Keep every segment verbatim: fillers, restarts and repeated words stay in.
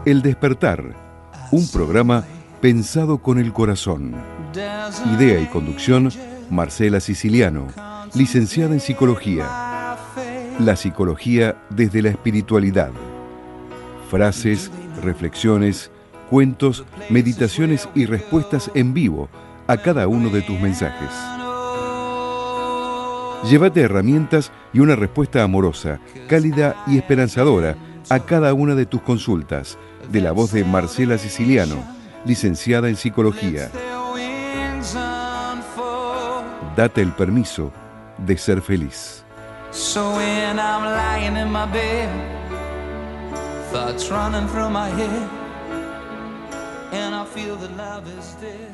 El Despertar, un programa pensado con el corazón. Idea y conducción, Marcela Siciliano, licenciada en Psicología. La psicología desde la espiritualidad. Frases, reflexiones, cuentos, meditaciones y respuestas en vivo a cada uno de tus mensajes. Llévate herramientas y una respuesta amorosa, cálida y esperanzadora a cada una de tus consultas, de la voz de Marcela Siciliano, licenciada en Psicología. Date el permiso de ser feliz. So when I'm lying in my bed, thoughts running through my head, and I feel that love is dead.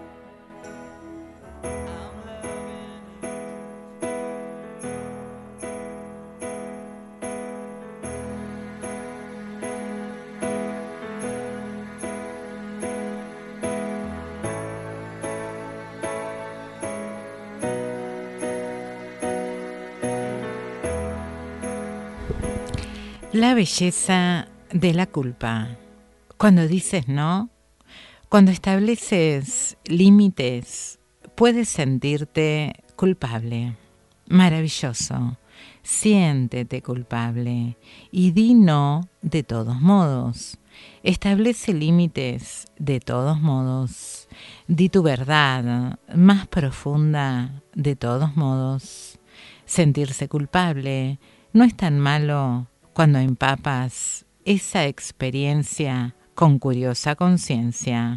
La belleza de la culpa. Cuando dices no, cuando estableces límites, puedes sentirte culpable. Maravilloso. Siéntete culpable y di no de todos modos. Establece límites de todos modos. Di tu verdad más profunda de todos modos. Sentirse culpable no es tan malo cuando empapas esa experiencia con curiosa conciencia.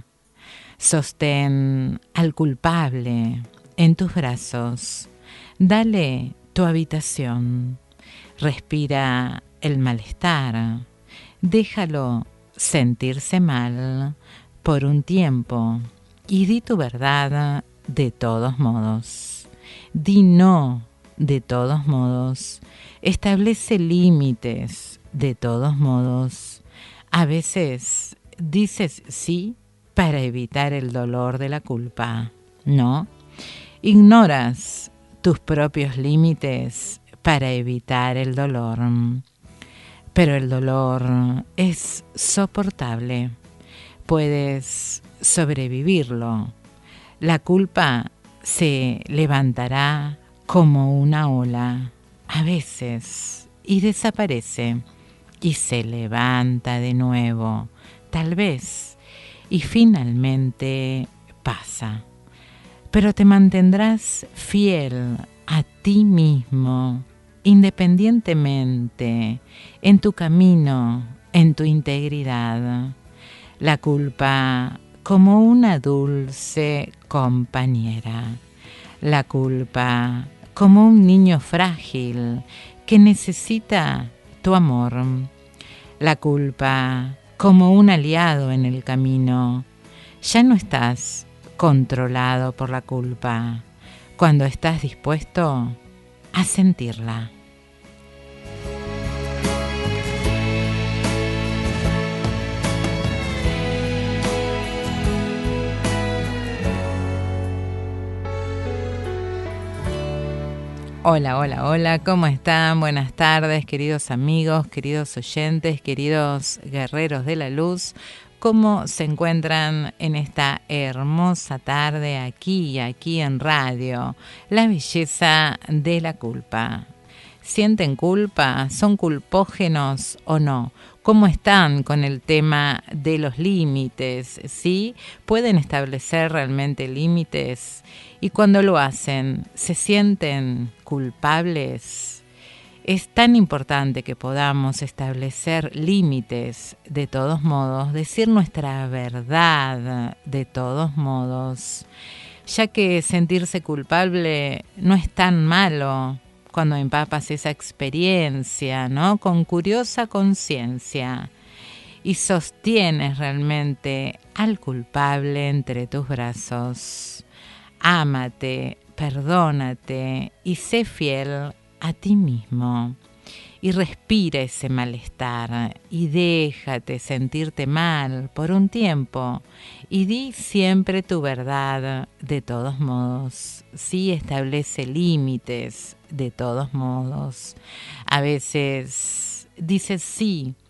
Sostén al culpable en tus brazos. Dale tu habitación. Respira el malestar. Déjalo sentirse mal por un tiempo y di tu verdad de todos modos. Di no de todos modos. Establece límites de todos modos. A veces dices sí para evitar el dolor de la culpa. No. Ignoras tus propios límites para evitar el dolor. Pero el dolor es soportable. Puedes sobrevivirlo. La culpa se levantará como una ola, a veces, y desaparece, y se levanta de nuevo, tal vez, y finalmente pasa. Pero te mantendrás fiel a ti mismo, independientemente, en tu camino, en tu integridad. La culpa como una dulce compañera. La culpa como un niño frágil que necesita tu amor. La culpa como un aliado en el camino. Ya no estás controlado por la culpa cuando estás dispuesto a sentirla. Hola, hola, hola, ¿cómo están? Buenas tardes, queridos amigos, queridos oyentes, queridos guerreros de la luz. ¿Cómo se encuentran en esta hermosa tarde aquí, aquí en radio? La belleza de la culpa. ¿Sienten culpa? ¿Son culpógenos o no? ¿Cómo están con el tema de los límites? ¿Sí? ¿Pueden establecer realmente límites? Y cuando lo hacen, ¿se sienten culpables? Es tan importante que podamos establecer límites de todos modos, decir nuestra verdad de todos modos, ya que sentirse culpable no es tan malo cuando empapas esa experiencia, ¿no? Con curiosa conciencia y sostienes realmente al culpable entre tus brazos. Ámate, perdónate y sé fiel a ti mismo. Y respira ese malestar y déjate sentirte mal por un tiempo y di siempre tu verdad de todos modos. Sí, establece límites de todos modos. A veces dices sí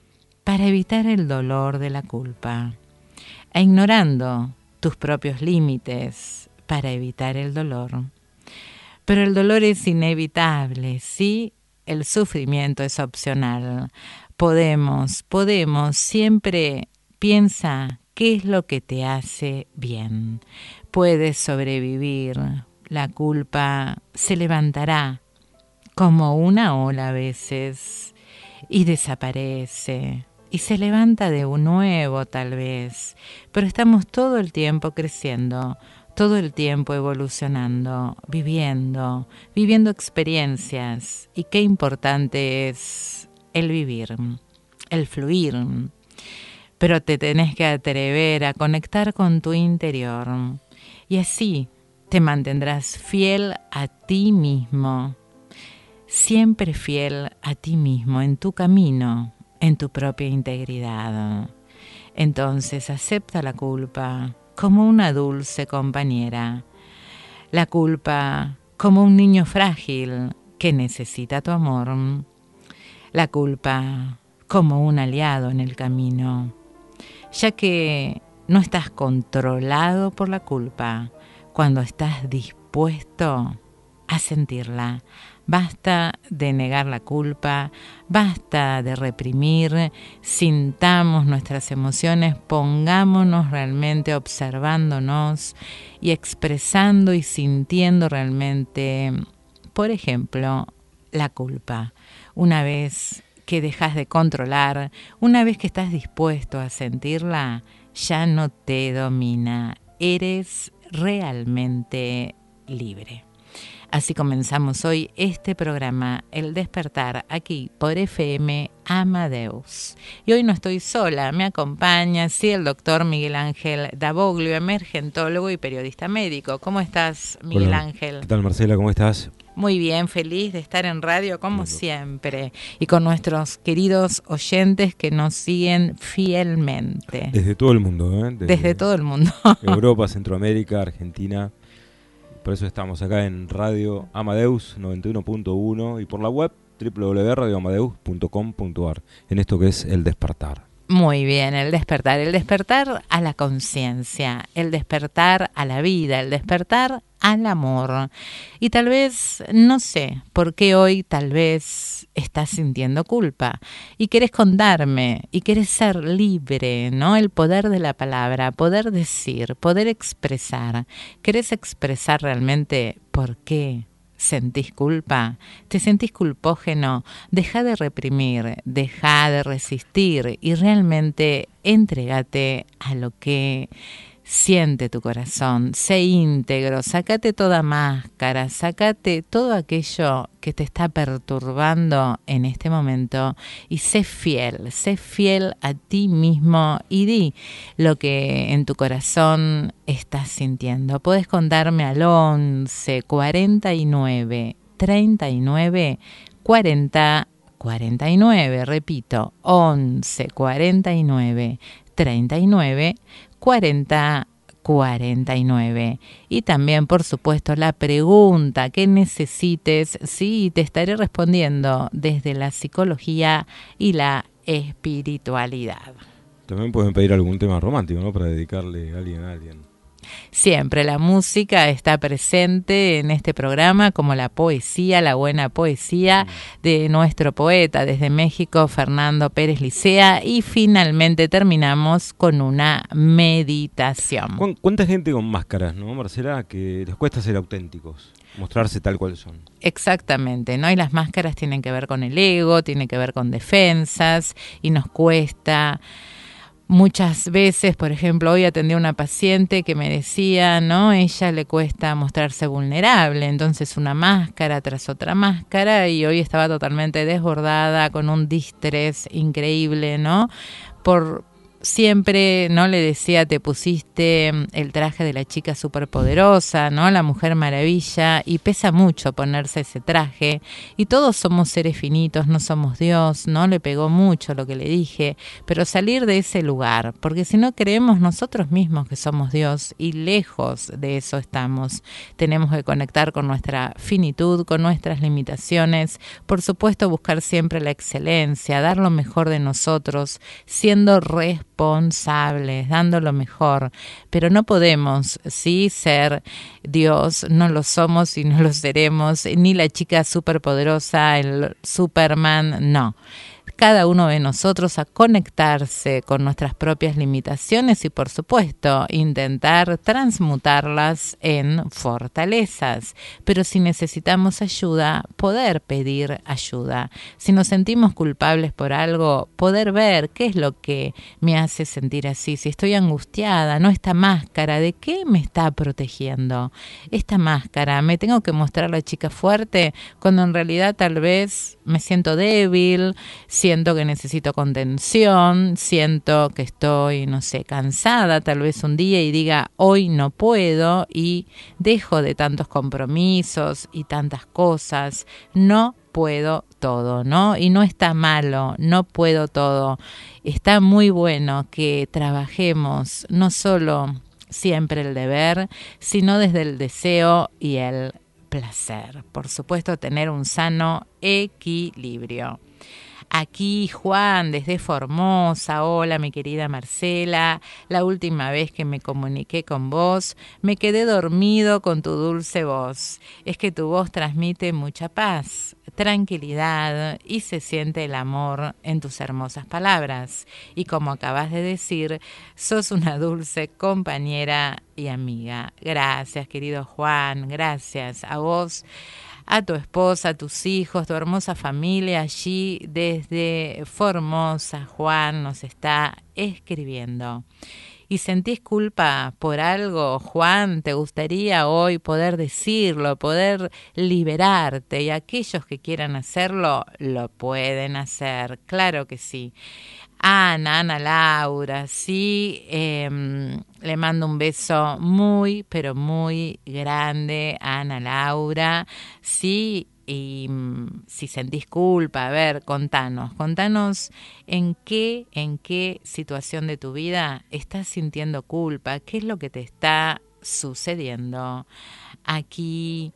para evitar el dolor de la culpa, e ignorando tus propios límites para evitar el dolor. Pero el dolor es inevitable, sí, el sufrimiento es opcional. Podemos, podemos, siempre piensa qué es lo que te hace bien. Puedes sobrevivir, la culpa se levantará como una ola a veces y desaparece. Y se levanta de nuevo tal vez, pero estamos todo el tiempo creciendo, todo el tiempo evolucionando, viviendo, viviendo experiencias. Y qué importante es el vivir, el fluir. Pero te tenés que atrever a conectar con tu interior y así te mantendrás fiel a ti mismo, siempre fiel a ti mismo en tu camino, en tu propia integridad. Entonces acepta la culpa como una dulce compañera, la culpa como un niño frágil que necesita tu amor, la culpa como un aliado en el camino, ya que no estás controlado por la culpa cuando estás dispuesto a sentirla. Basta de negar la culpa, basta de reprimir, sintamos nuestras emociones, pongámonos realmente observándonos y expresando y sintiendo realmente, por ejemplo, la culpa. Una vez que dejas de controlar, una vez que estás dispuesto a sentirla, ya no te domina, eres realmente libre. Así comenzamos hoy este programa, El Despertar, aquí por F M Amadeus. Y hoy no estoy sola, me acompaña, sí, el doctor Miguel Ángel Davoglio, emergentólogo y periodista médico. ¿Cómo estás, Miguel Hola. Ángel? ¿Qué tal, Marcela? ¿Cómo estás? Muy bien, feliz de estar en radio como bueno. siempre y con nuestros queridos oyentes que nos siguen fielmente. Desde todo el mundo, ¿eh? Desde, Desde todo el mundo. Europa, Centroamérica, Argentina. Por eso estamos acá en Radio Amadeus noventa y uno punto uno y por la web doble u doble u doble u punto radio amadeus punto com punto a r en esto que es El Despertar. Muy bien, el despertar, el despertar a la conciencia, el despertar a la vida, el despertar al amor. Y tal vez, no sé, por qué hoy tal vez estás sintiendo culpa y querés contarme y querés ser libre, ¿no? El poder de la palabra, poder decir, poder expresar. ¿Querés expresar realmente por qué sentís culpa? ¿Te sentís culpógeno? Deja de reprimir, deja de resistir y realmente entrégate a lo que siente tu corazón. Sé íntegro, sácate toda máscara, sácate todo aquello que te está perturbando en este momento y sé fiel, sé fiel a ti mismo y di lo que en tu corazón estás sintiendo. Puedes contarme al once cuarenta y nueve treinta y nueve cuarenta cuarenta y nueve, repito, once cuarenta y nueve treinta y nueve cuarenta cuarenta y nueve. Y también, por supuesto, la pregunta que necesites, sí, te estaré respondiendo desde la psicología y la espiritualidad. También pueden pedir algún tema romántico, ¿no? Para dedicarle a alguien a alguien. Siempre la música está presente en este programa, como la poesía, la buena poesía de nuestro poeta desde México, Fernando Pérez Licea, y finalmente terminamos con una meditación. ¿Cu- ¿Cuánta gente con máscaras, no, Marcela, que les cuesta ser auténticos, mostrarse tal cual son? Exactamente, ¿no? Y las máscaras tienen que ver con el ego, tienen que ver con defensas, y nos cuesta. Muchas veces, por ejemplo, hoy atendí a una paciente que me decía, ¿no? Ella le cuesta mostrarse vulnerable, entonces una máscara tras otra máscara, y hoy estaba totalmente desbordada con un distrés increíble, ¿no? Por siempre, ¿no? Le decía, te pusiste el traje de la chica superpoderosa, ¿no? La Mujer Maravilla, y pesa mucho ponerse ese traje, y todos somos seres finitos, no somos Dios, ¿no? Le pegó mucho lo que le dije, pero salir de ese lugar, porque si no creemos nosotros mismos que somos Dios, y lejos de eso estamos. Tenemos que conectar con nuestra finitud, con nuestras limitaciones, por supuesto buscar siempre la excelencia, dar lo mejor de nosotros, siendo responsables, responsables, dando lo mejor, pero no podemos, sí, ser Dios, no lo somos y no lo seremos, ni la chica superpoderosa, el Superman, no. Cada uno de nosotros a conectarse con nuestras propias limitaciones y, por supuesto, intentar transmutarlas en fortalezas. Pero si necesitamos ayuda, poder pedir ayuda. Si nos sentimos culpables por algo, poder ver qué es lo que me hace sentir así. Si estoy angustiada, ¿no? Esta máscara, ¿de qué me está protegiendo? Esta máscara, ¿me tengo que mostrar la chica fuerte cuando en realidad tal vez me siento débil? Siento que necesito contención, siento que estoy, no sé, cansada tal vez un día y diga, hoy no puedo, y dejo de tantos compromisos y tantas cosas. No puedo todo, ¿no? Y no está malo, no puedo todo. Está muy bueno que trabajemos no solo siempre el deber, sino desde el deseo y el placer. Por supuesto, tener un sano equilibrio. Aquí Juan desde Formosa. Hola mi querida Marcela, la última vez que me comuniqué con vos me quedé dormido con tu dulce voz. Es que tu voz transmite mucha paz, tranquilidad y se siente el amor en tus hermosas palabras. Y como acabas de decir, sos una dulce compañera y amiga. Gracias querido Juan, gracias a vos, a tu esposa, a tus hijos, tu hermosa familia allí desde Formosa. Juan nos está escribiendo. ¿Y sentís culpa por algo, Juan? ¿Te gustaría hoy poder decirlo, poder liberarte? Y aquellos que quieran hacerlo, lo pueden hacer. Claro que sí. Ana, Ana Laura, sí, eh, le mando un beso muy, pero muy grande a Ana Laura, sí, y um, si sentís culpa, a ver, contanos, contanos en qué, en qué situación de tu vida estás sintiendo culpa, qué es lo que te está sucediendo. Aquí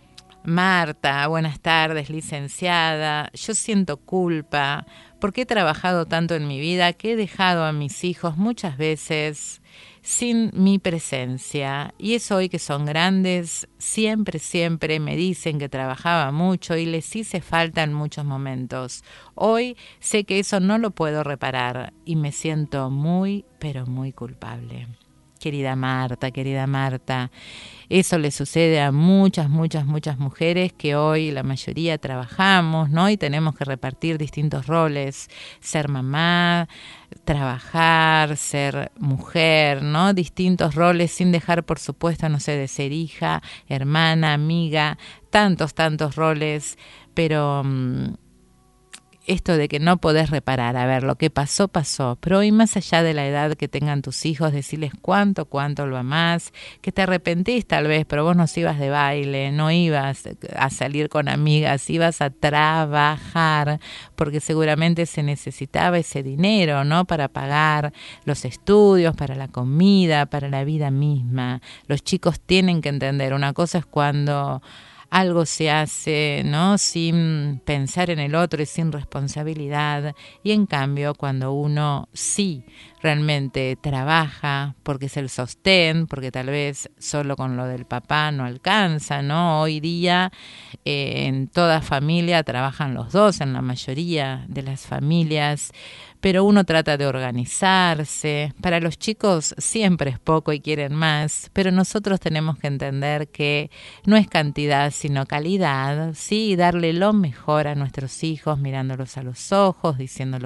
Marta, buenas tardes, licenciada. Yo siento culpa porque he trabajado tanto en mi vida que he dejado a mis hijos muchas veces sin mi presencia. Y eso hoy que son grandes, siempre, siempre me dicen que trabajaba mucho y les hice falta en muchos momentos. Hoy sé que eso no lo puedo reparar y me siento muy, pero muy culpable. Querida Marta, querida Marta, eso le sucede a muchas, muchas, muchas mujeres que hoy la mayoría trabajamos, ¿no? Y tenemos que repartir distintos roles, ser mamá, trabajar, ser mujer, ¿no? Distintos roles sin dejar, por supuesto, no sé, de ser hija, hermana, amiga, tantos, tantos roles, pero Mmm, esto de que no podés reparar, a ver, lo que pasó, pasó, pero hoy más allá de la edad que tengan tus hijos, decirles cuánto, cuánto lo amás, que te arrepentís tal vez, pero vos no ibas de baile, no ibas a salir con amigas, ibas a trabajar, porque seguramente se necesitaba ese dinero, ¿no? Para pagar los estudios, para la comida, para la vida misma. Los chicos tienen que entender, una cosa es cuando algo se hace, ¿no? Sin pensar en el otro y sin responsabilidad. Y en cambio, cuando uno sí realmente trabaja, porque es el sostén, porque tal vez solo con lo del papá no alcanza, ¿no? Hoy día eh, en toda familia trabajan los dos, en la mayoría de las familias, pero uno trata de organizarse. Para los chicos siempre es poco y quieren más, pero nosotros tenemos que entender que no es cantidad, sino calidad, ¿sí? Y darle lo mejor a nuestros hijos, mirándolos a los ojos, diciendo lo que,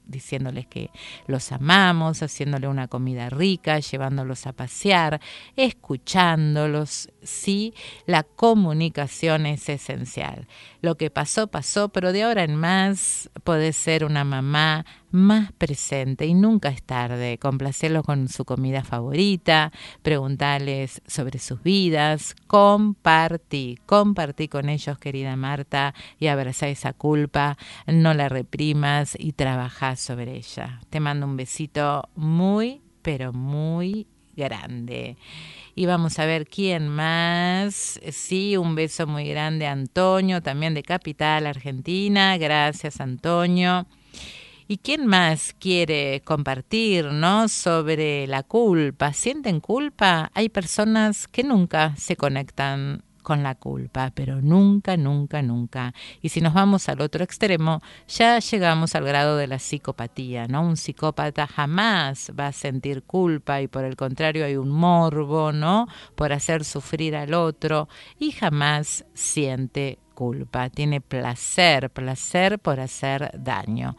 diciéndoles que los amamos, haciéndole una comida rica, llevándolos a pasear, escuchándolos. Sí, la comunicación es esencial. Lo que pasó, pasó, pero de ahora en más podés ser una mamá más presente y nunca es tarde. Complacerlos con su comida favorita, preguntarles sobre sus vidas, compartí, compartí con ellos, querida Marta, y abrazá esa culpa, no la reprimas y trabajá sobre ella. Te mando un besito muy, pero muy grande. Y vamos a ver quién más. Sí, un beso muy grande a Antonio, también de Capital, Argentina. Gracias, Antonio. ¿Y quién más quiere compartir, ¿no?, sobre la culpa? ¿Sienten culpa? Hay personas que nunca se conectan con la culpa, pero nunca, nunca, nunca. Y si nos vamos al otro extremo, ya llegamos al grado de la psicopatía, ¿no? Un psicópata jamás va a sentir culpa y por el contrario hay un morbo, ¿no?, por hacer sufrir al otro y jamás siente culpa. Tiene placer, placer por hacer daño.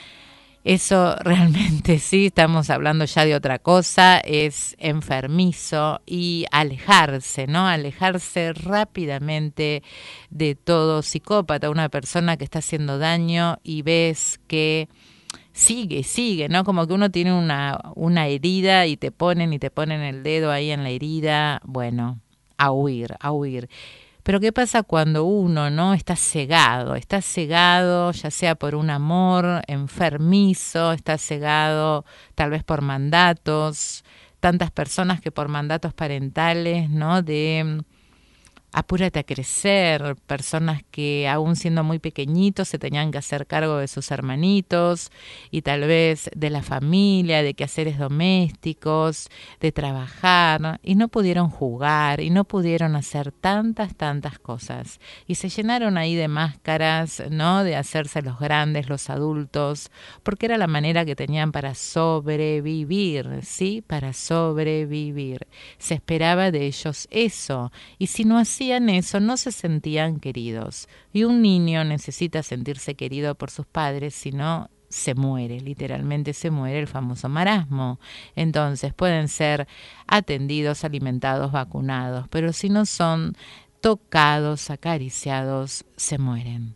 Eso realmente sí, estamos hablando ya de otra cosa, es enfermizo y alejarse, ¿no? Alejarse rápidamente de todo psicópata, una persona que está haciendo daño y ves que sigue, sigue, ¿no? Como que uno tiene una, una herida y te ponen y te ponen el dedo ahí en la herida, bueno, a huir, a huir. Pero ¿qué pasa cuando uno, no, está cegado? Está cegado ya sea por un amor enfermizo, está cegado tal vez por mandatos, tantas personas que por mandatos parentales, ¿no?, de apúrate a crecer, personas que aún siendo muy pequeñitos se tenían que hacer cargo de sus hermanitos y tal vez de la familia, de quehaceres domésticos, de trabajar, y no pudieron jugar y no pudieron hacer tantas, tantas cosas. Y se llenaron ahí de máscaras, ¿no?, de hacerse los grandes, los adultos, porque era la manera que tenían para sobrevivir, ¿sí? Para sobrevivir. Se esperaba de ellos eso, y si no hacían eso, no se sentían queridos. Y un niño necesita sentirse querido por sus padres, si no, se muere, literalmente se muere, el famoso marasmo. Entonces pueden ser atendidos, alimentados, vacunados, pero si no son tocados, acariciados, se mueren.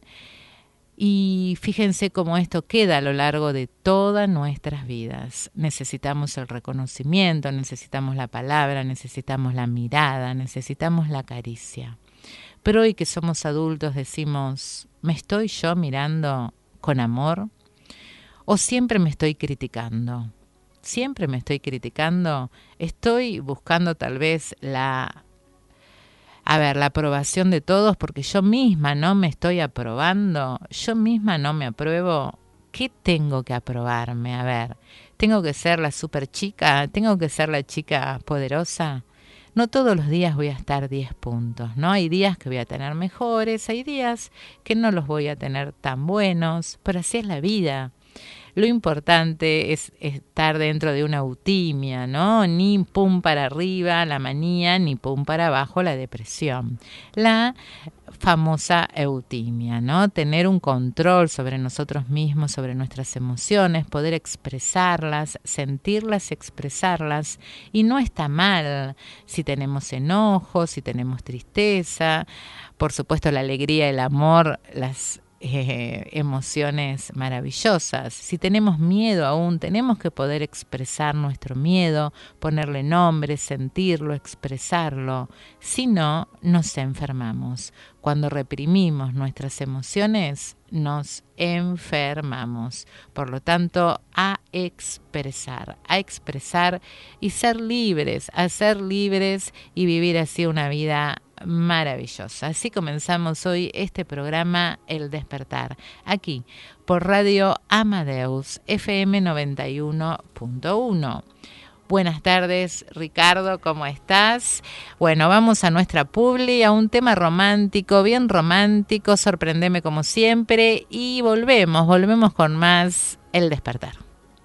Y fíjense cómo esto queda a lo largo de todas nuestras vidas. Necesitamos el reconocimiento, necesitamos la palabra, necesitamos la mirada, necesitamos la caricia. Pero hoy que somos adultos decimos, ¿me estoy yo mirando con amor? ¿O siempre me estoy criticando? ¿Siempre me estoy criticando? ¿Estoy buscando tal vez la... A ver, la aprobación de todos porque yo misma no me estoy aprobando, yo misma no me apruebo? ¿Qué tengo que aprobarme? A ver, ¿tengo que ser la super chica? ¿Tengo que ser la chica poderosa? No todos los días voy a estar diez puntos, ¿no? Hay días que voy a tener mejores, hay días que no los voy a tener tan buenos, pero así es la vida. Lo importante es estar dentro de una eutimia, ¿no? Ni pum para arriba la manía, ni pum para abajo la depresión. La famosa eutimia, ¿no? Tener un control sobre nosotros mismos, sobre nuestras emociones, poder expresarlas, sentirlas, expresarlas. Y no está mal si tenemos enojo, si tenemos tristeza. Por supuesto, la alegría, el amor, las Eh, emociones maravillosas. Si tenemos miedo aún, tenemos que poder expresar nuestro miedo, ponerle nombre, sentirlo, expresarlo. Si no, nos enfermamos. Cuando reprimimos nuestras emociones, nos enfermamos. Por lo tanto, a expresar, a expresar y ser libres, a ser libres y vivir así una vida maravillosa. Así comenzamos hoy este programa El Despertar, aquí por Radio Amadeus F M noventa y uno punto uno. Buenas tardes, Ricardo, ¿cómo estás? Bueno, vamos a nuestra publi, a un tema romántico, bien romántico, sorprendeme como siempre, y volvemos, volvemos con más El Despertar.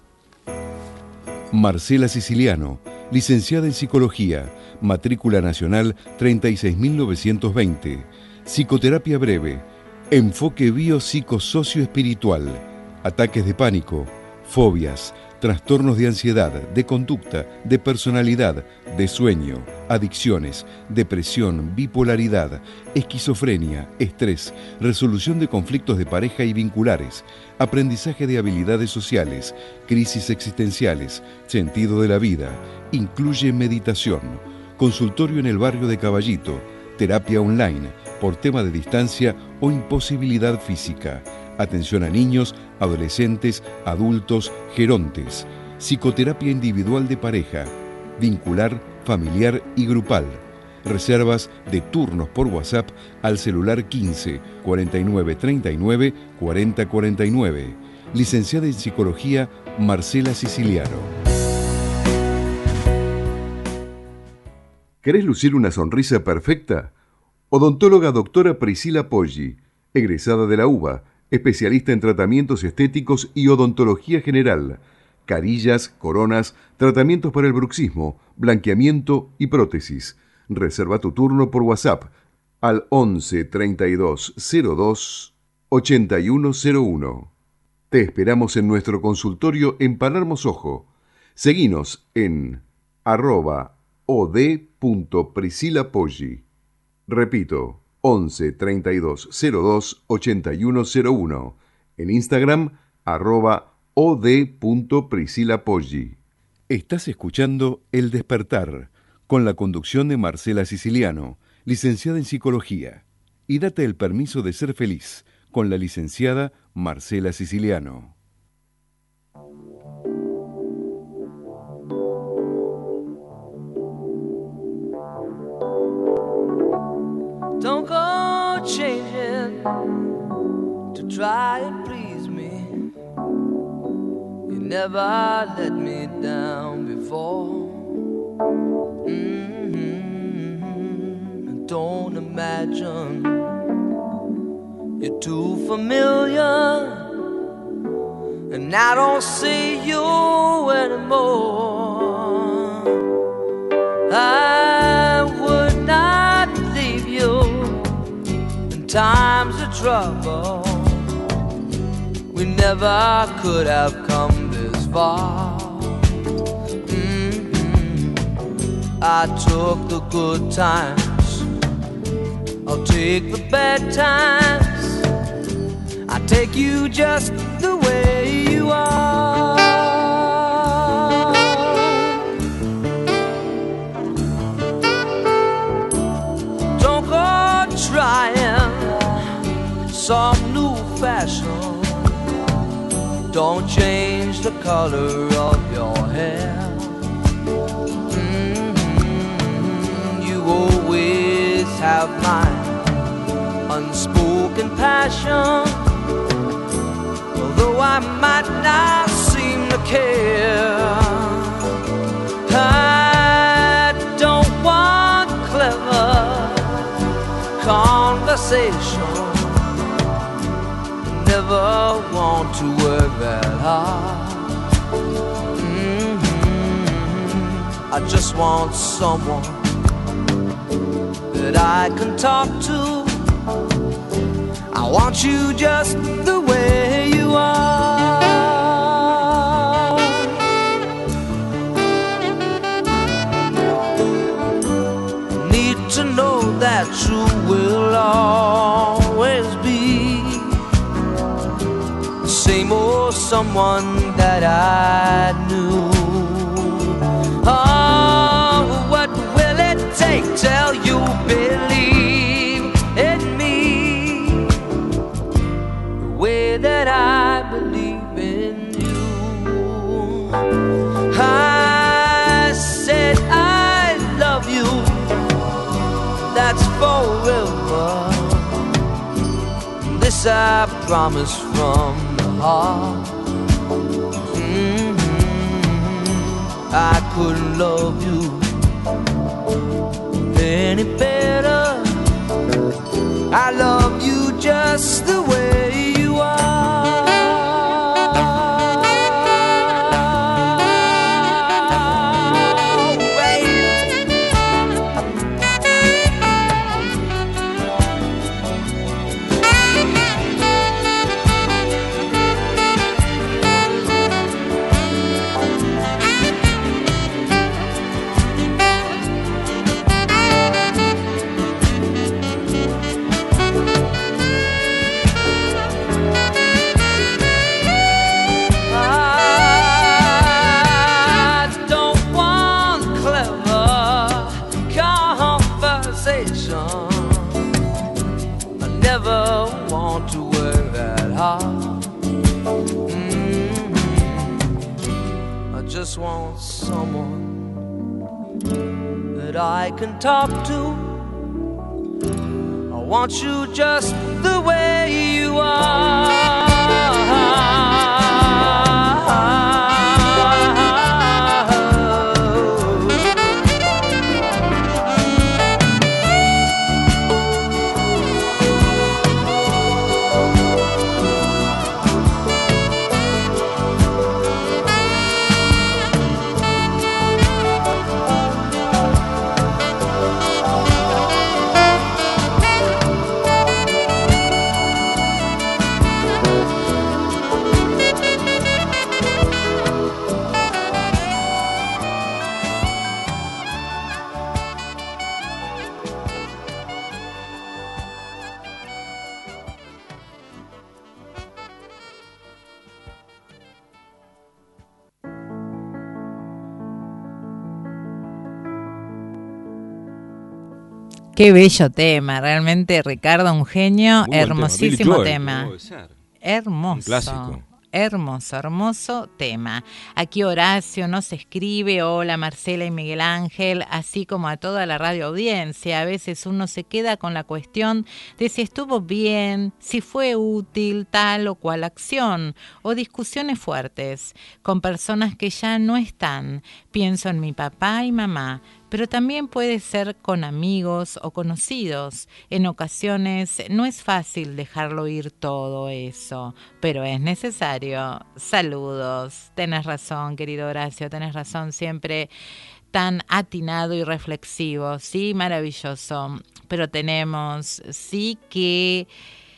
Marcela Siciliano, licenciada en Psicología, matrícula nacional treinta y seis mil novecientos veinte, psicoterapia breve, enfoque biopsicosocioespiritual, ataques de pánico, fobias, trastornos de ansiedad, de conducta, de personalidad, de sueño, adicciones, depresión, bipolaridad, esquizofrenia, estrés, resolución de conflictos de pareja y vinculares, aprendizaje de habilidades sociales, crisis existenciales, sentido de la vida, incluye meditación, consultorio en el barrio de Caballito, terapia online, por tema de distancia o imposibilidad física. Atención a niños, adolescentes, adultos, gerontes. Psicoterapia individual de pareja, vincular, familiar y grupal. Reservas de turnos por WhatsApp al celular quince, cuarenta y nueve, treinta y nueve, cuarenta, cuarenta y nueve. Licenciada en Psicología, Marcela Siciliano. ¿Querés lucir una sonrisa perfecta? Odontóloga doctora Priscila Poggi, egresada de la UBA, especialista en tratamientos estéticos y odontología general, carillas, coronas, tratamientos para el bruxismo, blanqueamiento y prótesis. Reserva tu turno por WhatsApp al once, treinta y dos, cero dos, ochenta y uno cero uno. Te esperamos en nuestro consultorio en Palermo Sojo. Seguinos en arroba od.priscilapoggi. Repito, once, treinta y dos, cero dos, ochenta y uno cero uno. En Instagram, arroba od.priscilapoggi. Estás escuchando El Despertar, con la conducción de Marcela Siciliano, licenciada en Psicología. Y date el permiso de ser feliz, con la licenciada Marcela Siciliano. Don't go changing to try and please me. You never let me down before. Mm-hmm. Don't imagine you're too familiar, and I don't see you anymore. I would not leave you in times of trouble. We never could have come this far. Mm-hmm. I took the good times, I'll take the bad times. I take you just the way you are. Don't go trying some new fashion. Don't change the color of your hair. Mm-hmm. You always have my unspoken passion. Although I might not seem to care, I don't want clever conversation. Never want to work that hard. Mm-hmm. I just want someone that I can talk to. I want you just the way you are. Need to know that you will always be the same old someone that I knew. Oh, what will it take till you believe in me the way that I believe in you? I said I love you, that's forever. This I promise from the heart. Mm-hmm. I couldn't love you any better. I love you just the way you are. just want someone that I can talk to. I want you just the way you are. Qué bello tema, realmente Ricardo, un genio, Muy hermosísimo tema. tema. Hermoso. Un clásico. Hermoso, hermoso tema. Aquí Horacio nos escribe, hola Marcela y Miguel Ángel, así como a toda la radio audiencia. A veces uno se queda con la cuestión de si estuvo bien, si fue útil tal o cual acción, o discusiones fuertes con personas que ya no están. Pienso en mi papá y mamá, pero también puede ser con amigos o conocidos. En ocasiones no es fácil dejarlo ir todo eso, pero es necesario. Saludos. Tenés razón, querido Horacio, tenés razón, siempre tan atinado y reflexivo, sí, maravilloso. Pero tenemos sí que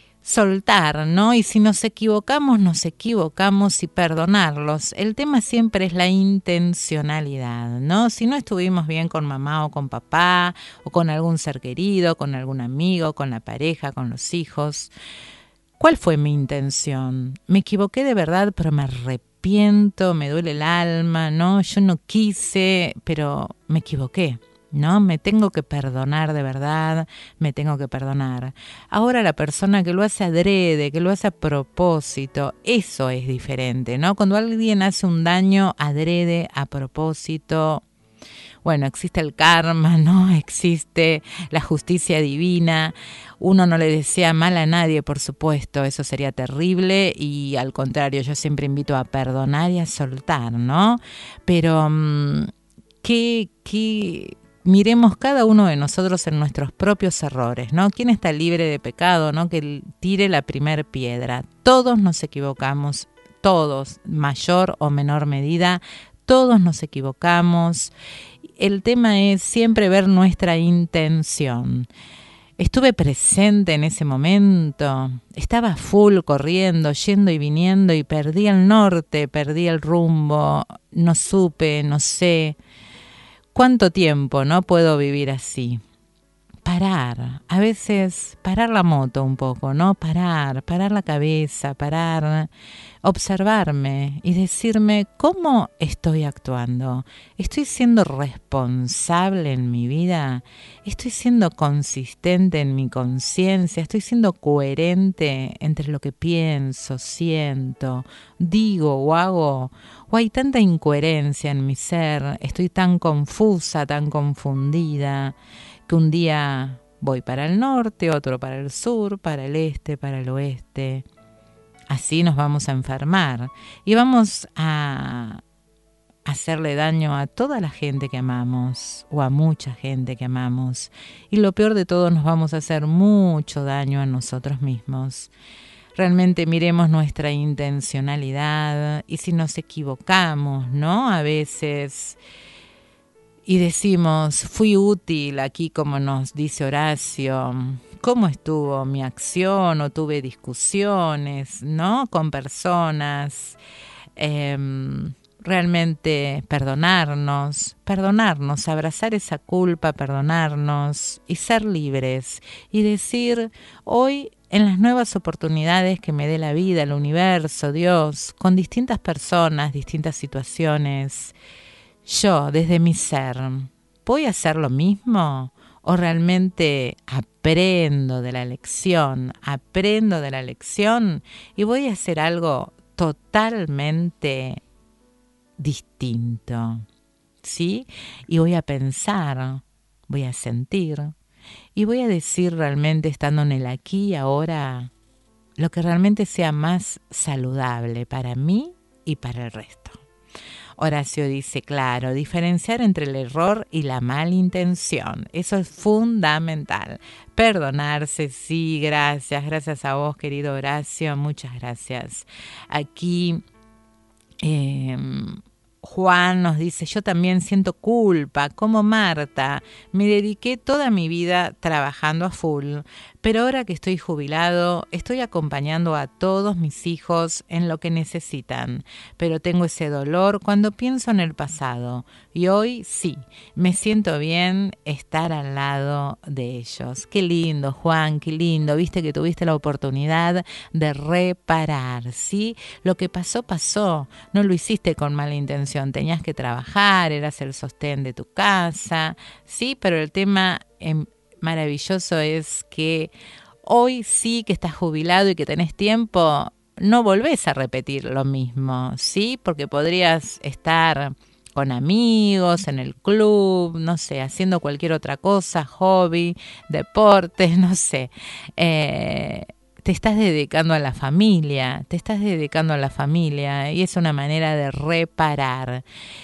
soltar, ¿no? Y si nos equivocamos, nos equivocamos y perdonarlos. El tema siempre es la intencionalidad, ¿no? Si no estuvimos bien con mamá o con papá, o con algún ser querido, con algún amigo, con la pareja, con los hijos, ¿cuál fue mi intención? Me equivoqué de verdad, pero me arrepiento, me duele el alma, ¿no? Yo no quise, pero me equivoqué. ¿No? Me tengo que perdonar de verdad, me tengo que perdonar. Ahora la persona que lo hace adrede, que lo hace a propósito, eso es diferente, ¿no? Cuando alguien hace un daño adrede, a propósito, bueno, existe el karma, ¿no? Existe la justicia divina. Uno no le desea mal a nadie, por supuesto, eso sería terrible, y al contrario, yo siempre invito a perdonar y a soltar, ¿no? Pero, ¿qué, qué miremos cada uno de nosotros en nuestros propios errores, ¿no? ¿Quién está libre de pecado, no? Que tire la primer piedra. Todos nos equivocamos, todos, mayor o menor medida, todos nos equivocamos. El tema es siempre ver nuestra intención. Estuve presente en ese momento, estaba full corriendo, yendo y viniendo, y perdí el norte, perdí el rumbo, no supe, no sé. ¿Cuánto tiempo no puedo vivir así? Parar, a veces parar la moto un poco, ¿no? Parar, parar la cabeza, parar, observarme y decirme cómo estoy actuando. ¿Estoy siendo responsable en mi vida? ¿Estoy siendo consistente en mi conciencia? ¿Estoy siendo coherente entre lo que pienso, siento, digo o hago? ¿O hay tanta incoherencia en mi ser? ¿Estoy tan confusa, tan confundida, que un día voy para el norte, otro para el sur, para el este, para el oeste? Así nos vamos a enfermar y vamos a hacerle daño a toda la gente que amamos, o a mucha gente que amamos. Y lo peor de todo, nos vamos a hacer mucho daño a nosotros mismos. Realmente miremos nuestra intencionalidad, y si nos equivocamos, ¿no? A veces, y decimos, fui útil aquí, como nos dice Horacio, ¿cómo estuvo mi acción? O tuve discusiones, ¿no? Con personas. Eh, realmente perdonarnos, perdonarnos, abrazar esa culpa, perdonarnos y ser libres. Y decir, hoy, en las nuevas oportunidades que me dé la vida, el universo, Dios, con distintas personas, distintas situaciones, yo, desde mi ser, ¿voy a hacer lo mismo? ¿O realmente aprendo de la lección, aprendo de la lección y voy a hacer algo totalmente distinto, ¿sí? Y voy a pensar, voy a sentir y voy a decir realmente, estando en el aquí y ahora, lo que realmente sea más saludable para mí y para el resto. Horacio dice, claro, diferenciar entre el error y la malintención. Eso es fundamental. Perdonarse, sí, gracias. Gracias a vos, querido Horacio. Muchas gracias. Aquí eh, Juan nos dice, yo también siento culpa, como Marta. Me dediqué toda mi vida trabajando a full, pero ahora que estoy jubilado, estoy acompañando a todos mis hijos en lo que necesitan. Pero tengo ese dolor cuando pienso en el pasado. Y hoy sí, me siento bien estar al lado de ellos. Qué lindo, Juan, qué lindo. Viste que tuviste la oportunidad de reparar, ¿sí? Lo que pasó, pasó. No lo hiciste con mala intención. Tenías que trabajar, eras el sostén de tu casa, ¿sí? Pero el tema eh, maravilloso es que hoy sí que estás jubilado y que tenés tiempo, no volvés a repetir lo mismo, ¿sí? Porque podrías estar con amigos, en el club, no sé, haciendo cualquier otra cosa, hobby, deportes, no sé. Eh, te estás dedicando a la familia, te estás dedicando a la familia y es una manera de reparar.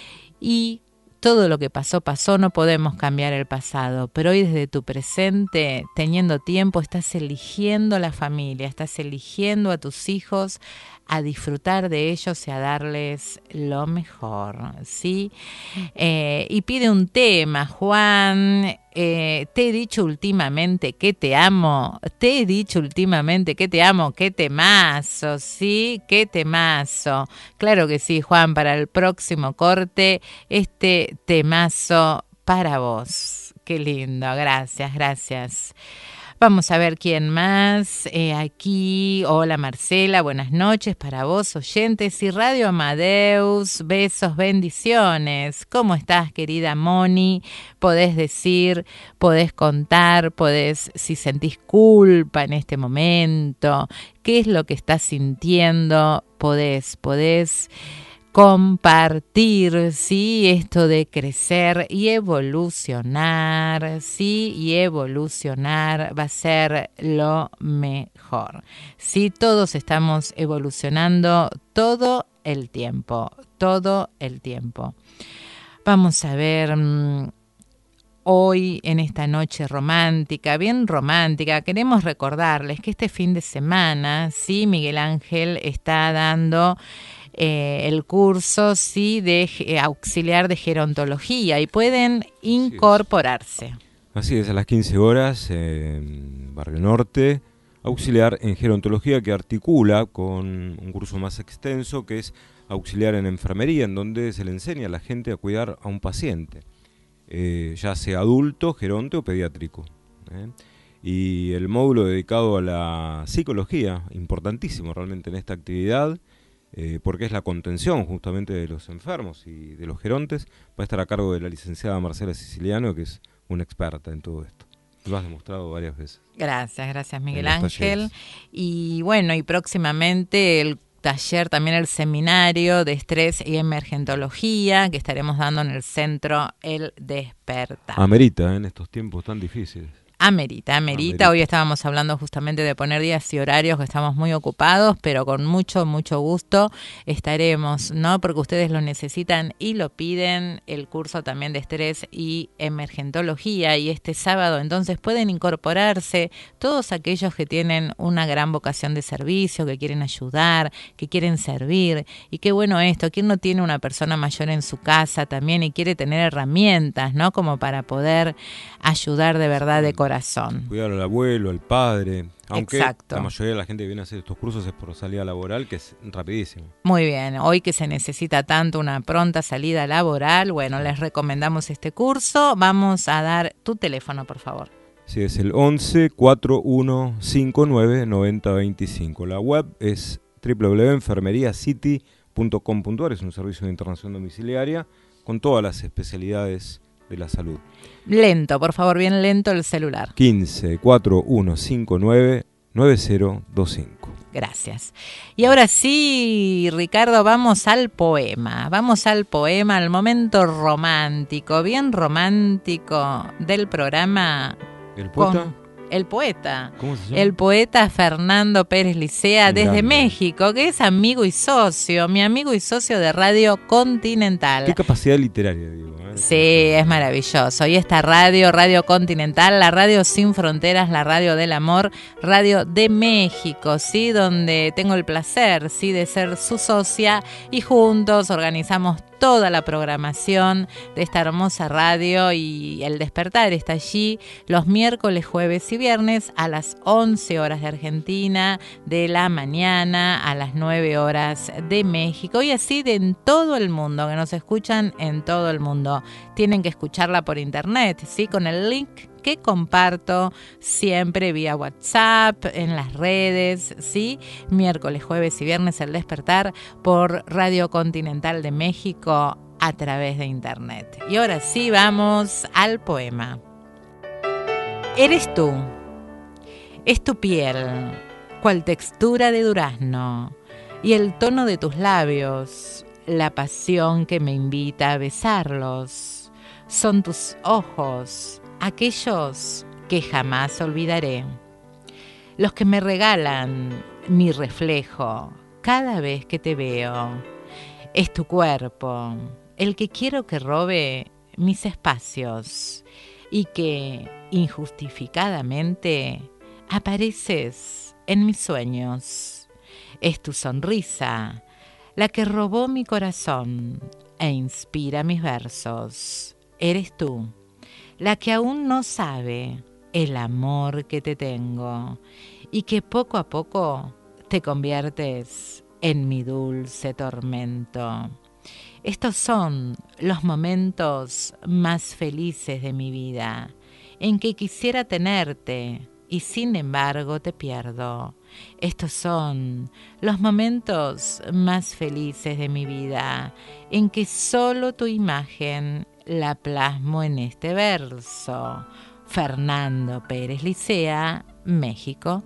Y todo lo que pasó, pasó, no podemos cambiar el pasado, pero hoy desde tu presente, teniendo tiempo, estás eligiendo la familia, estás eligiendo a tus hijos a disfrutar de ellos y a darles lo mejor, ¿sí? Eh, y pide un tema, Juan, eh, te he dicho últimamente que te amo, te he dicho últimamente que te amo, qué temazo, ¿sí? Qué temazo. Claro que sí, Juan, para el próximo corte, este temazo para vos. Qué lindo, gracias, gracias. Vamos a ver quién más. Eh, aquí, hola Marcela, buenas noches para vos, oyentes y Radio Amadeus. Besos, bendiciones. ¿Cómo estás, querida Moni? Podés decir, podés contar, podés, si sentís culpa en este momento, qué es lo que estás sintiendo, podés, podés compartir, sí, esto de crecer y evolucionar, sí, y evolucionar va a ser lo mejor. Sí, todos estamos evolucionando todo el tiempo, todo el tiempo. Vamos a ver, mmm, hoy en esta noche romántica, bien romántica, queremos recordarles que este fin de semana, sí, Miguel Ángel está dando Eh, el curso sí de eh, auxiliar de gerontología y pueden incorporarse. Así es, a las quince horas en Barrio Norte, auxiliar en gerontología, que articula con un curso más extenso que es auxiliar en enfermería, en donde se le enseña a la gente a cuidar a un paciente, eh, ya sea adulto, geronte o pediátrico, ¿eh? Y el módulo dedicado a la psicología, importantísimo realmente en esta actividad, Eh, porque es la contención justamente de los enfermos y de los gerontes, va a estar a cargo de la licenciada Marcela Siciliano, que es una experta en todo esto. Lo has demostrado varias veces. Gracias, gracias Miguel Ángel. Y bueno, y próximamente el taller, también el seminario de estrés y emergentología que estaremos dando en el centro El Despertar. Amerita, ¿eh? En estos tiempos tan difíciles. Amerita, amerita, amerita. Hoy estábamos hablando justamente de poner días y horarios, que estamos muy ocupados, pero con mucho, mucho gusto estaremos, ¿no? Porque ustedes lo necesitan y lo piden, el curso también de estrés y emergentología. Y este sábado entonces pueden incorporarse todos aquellos que tienen una gran vocación de servicio, que quieren ayudar, que quieren servir. Y qué bueno esto, ¿quién no tiene una persona mayor en su casa también y quiere tener herramientas, ¿no? Como para poder ayudar de verdad, de corazón. Cuidar al abuelo, al padre, aunque Exacto. La mayoría de la gente que viene a hacer estos cursos es por salida laboral, que es rapidísimo. Muy bien, hoy que se necesita tanto una pronta salida laboral, bueno, les recomendamos este curso. Vamos a dar tu teléfono, por favor. Sí, es el once, cuarenta y uno, cincuenta y nueve, noventa veinticinco. La web es doble u doble u doble u punto enfermería city punto com punto a r, es un servicio de internación domiciliaria con todas las especialidades de la salud. Lento, por favor, bien lento el celular. quince, cuarenta y uno, cincuenta y nueve, noventa veinticinco. Gracias. Y ahora sí, Ricardo, vamos al poema. Vamos al poema, al momento romántico, bien romántico del programa. ¿El poeta? Con el poeta. ¿Cómo se llama? El poeta Fernando Pérez Licea, Un desde grande. México, que es amigo y socio, mi amigo y socio de Radio Continental. Qué capacidad literaria, digo. ¿eh? Sí, es maravilloso. Y esta radio, Radio Continental, la radio sin fronteras, la radio del amor, Radio de México, sí, donde tengo el placer, sí, de ser su socia y juntos organizamos toda la programación de esta hermosa radio y El Despertar está allí los miércoles, jueves y viernes a las once horas de Argentina, de la mañana a las nueve horas de México y así de en todo el mundo, que nos escuchan en todo el mundo. Tienen que escucharla por internet, ¿sí? Con el link que comparto siempre vía WhatsApp, en las redes, ¿sí? Miércoles, jueves y viernes El Despertar por Radio Continental de México a través de internet. Y ahora sí, vamos al poema. Eres tú, es tu piel, cual textura de durazno, y el tono de tus labios, la pasión que me invita a besarlos. Son tus ojos, aquellos que jamás olvidaré, los que me regalan mi reflejo cada vez que te veo. Es tu cuerpo el que quiero que robe mis espacios y que injustificadamente apareces en mis sueños. Es tu sonrisa la que robó mi corazón e inspira mis versos. Eres tú la que aún no sabe el amor que te tengo y que poco a poco te conviertes en mi dulce tormento. Estos son los momentos más felices de mi vida, en que quisiera tenerte y sin embargo te pierdo. Estos son los momentos más felices de mi vida, en que solo tu imagen la plasmo en este verso. Fernando Pérez Licea, México.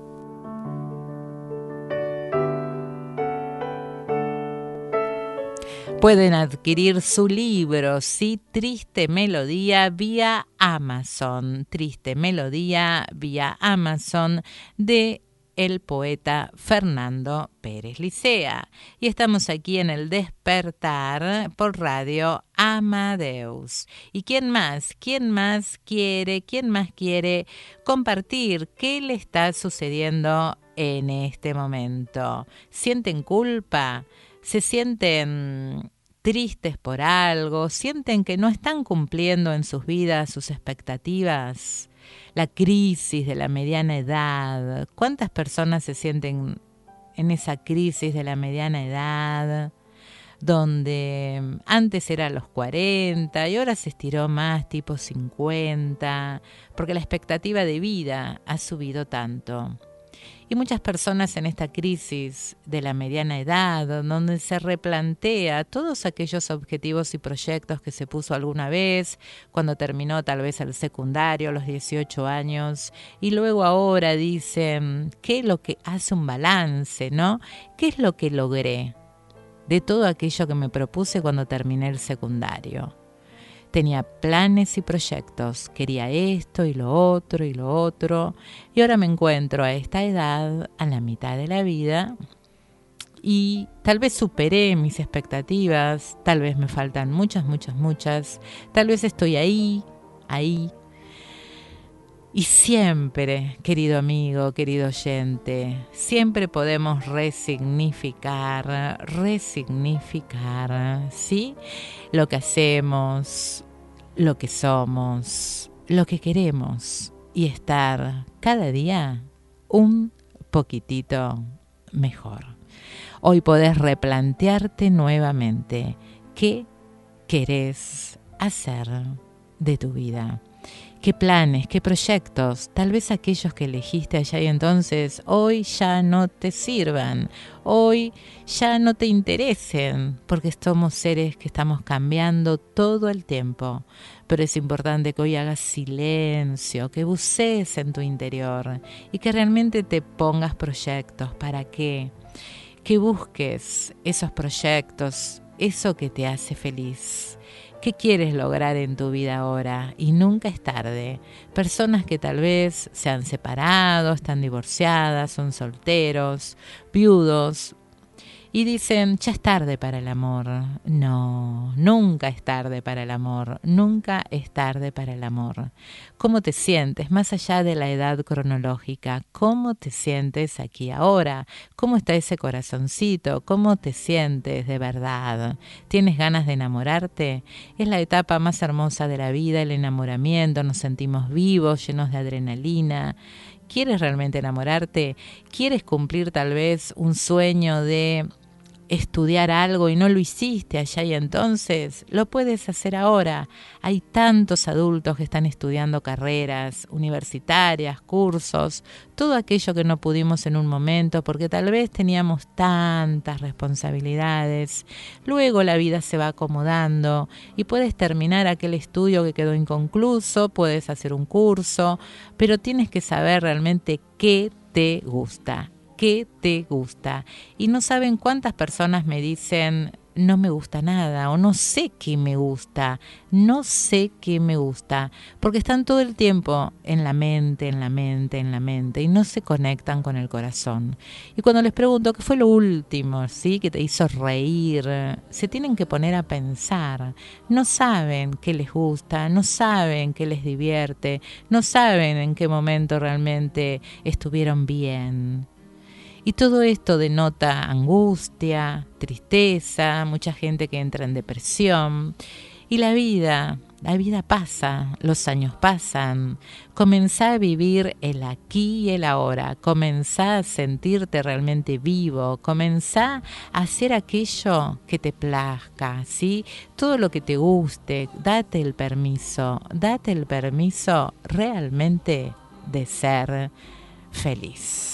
Pueden adquirir su libro, sí, Triste Melodía, vía Amazon. Triste Melodía, vía Amazon, de el poeta Fernando Pérez Licea. Y estamos aquí en El Despertar por Radio Amadeus. ¿Y quién más? ¿Quién más quiere? ¿Quién más quiere compartir qué le está sucediendo en este momento? ¿Sienten culpa? ¿Se sienten tristes por algo? ¿Sienten que no están cumpliendo en sus vidas sus expectativas? La crisis de la mediana edad. ¿Cuántas personas se sienten en esa crisis de la mediana edad? Donde antes era a los cuarenta y ahora se estiró más, tipo cincuenta, porque la expectativa de vida ha subido tanto. Y muchas personas en esta crisis de la mediana edad, donde se replantea todos aquellos objetivos y proyectos que se puso alguna vez, cuando terminó tal vez el secundario a los dieciocho años, y luego ahora dicen, ¿qué es lo que hace un balance, no? ¿Qué es lo que logré de todo aquello que me propuse cuando terminé el secundario? Tenía planes y proyectos, quería esto y lo otro y lo otro, y ahora me encuentro a esta edad, a la mitad de la vida, y tal vez superé mis expectativas, tal vez me faltan muchas, muchas, muchas, tal vez estoy ahí, ahí. Y siempre, querido amigo, querido oyente, siempre podemos resignificar, resignificar, ¿sí? Lo que hacemos, lo que somos, lo que queremos y estar cada día un poquitito mejor. Hoy podés replantearte nuevamente qué querés hacer de tu vida. ¿Qué planes, qué proyectos? Tal vez aquellos que elegiste allá y entonces hoy ya no te sirvan, hoy ya no te interesen, porque somos seres que estamos cambiando todo el tiempo. Pero es importante que hoy hagas silencio, que bucees en tu interior y que realmente te pongas proyectos. ¿Para qué? Que busques esos proyectos, eso que te hace feliz. ¿Qué quieres lograr en tu vida ahora? Y nunca es tarde. Personas que tal vez se han separado, están divorciadas, son solteros, viudos, y dicen, ya es tarde para el amor. No, nunca es tarde para el amor, nunca es tarde para el amor. ¿Cómo te sientes más allá de la edad cronológica? ¿Cómo te sientes aquí ahora? ¿Cómo está ese corazoncito? ¿Cómo te sientes de verdad? ¿Tienes ganas de enamorarte? Es la etapa más hermosa de la vida, el enamoramiento, nos sentimos vivos, llenos de adrenalina. ¿Quieres realmente enamorarte? ¿Quieres cumplir tal vez un sueño de estudiar algo y no lo hiciste allá y entonces? Lo puedes hacer ahora. Hay tantos adultos que están estudiando carreras universitarias, cursos, todo aquello que no pudimos en un momento porque tal vez teníamos tantas responsabilidades. Luego la vida se va acomodando y puedes terminar aquel estudio que quedó inconcluso, puedes hacer un curso, pero tienes que saber realmente qué te gusta. ¿Qué te gusta? Y no saben cuántas personas me dicen, no me gusta nada, o no sé qué me gusta, no sé qué me gusta, porque están todo el tiempo en la mente, en la mente, en la mente, y no se conectan con el corazón. Y cuando les pregunto qué fue lo último, ¿sí?, que te hizo reír, se tienen que poner a pensar. No saben qué les gusta, no saben qué les divierte, no saben en qué momento realmente estuvieron bien. Y todo esto denota angustia, tristeza, mucha gente que entra en depresión. Y la vida, la vida pasa, los años pasan. Comenzá a vivir el aquí y el ahora. Comenzá a sentirte realmente vivo. Comenzá a hacer aquello que te plazca, ¿sí? Todo lo que te guste. Date el permiso, date el permiso realmente de ser feliz.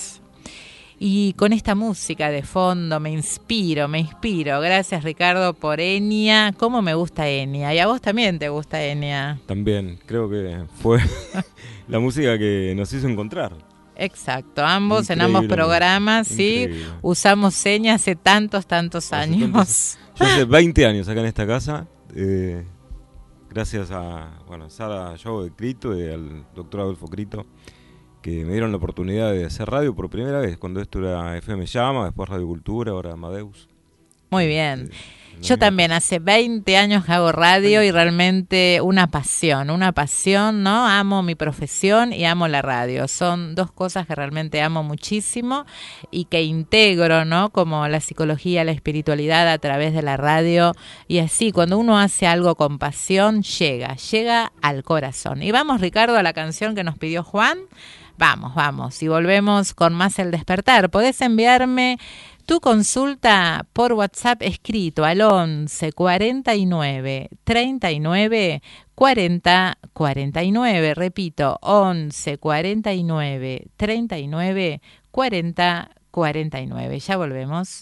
Y con esta música de fondo me inspiro, me inspiro. Gracias, Ricardo, por Enya. ¿Cómo me gusta Enya? Y a vos también te gusta Enya. También, creo que fue la música que nos hizo encontrar. Exacto, ambos en ambos programas, sí, usamos Enya hace tantos, tantos años. Tantos, yo hace veinte años acá en esta casa, eh, gracias a bueno, Sara Yogo de Crito y al doctor Adolfo Crito, que me dieron la oportunidad de hacer radio por primera vez, cuando esto era F M Llama, después Radio Cultura, ahora Amadeus. Muy bien. Yo también hace veinte años que hago radio y realmente una pasión, una pasión, ¿no? Amo mi profesión y amo la radio. Son dos cosas que realmente amo muchísimo y que integro, ¿no? Como la psicología, la espiritualidad a través de la radio. Y así, cuando uno hace algo con pasión, llega, llega al corazón. Y vamos, Ricardo, a la canción que nos pidió Juan. Vamos, vamos, y volvemos con más El Despertar. Podés enviarme tu consulta por WhatsApp escrito al once cuarenta y nueve treinta y nueve cuarenta cuarenta y nueve. Repito, once cuarenta y nueve treinta y nueve cuarenta cuarenta y nueve. Ya volvemos.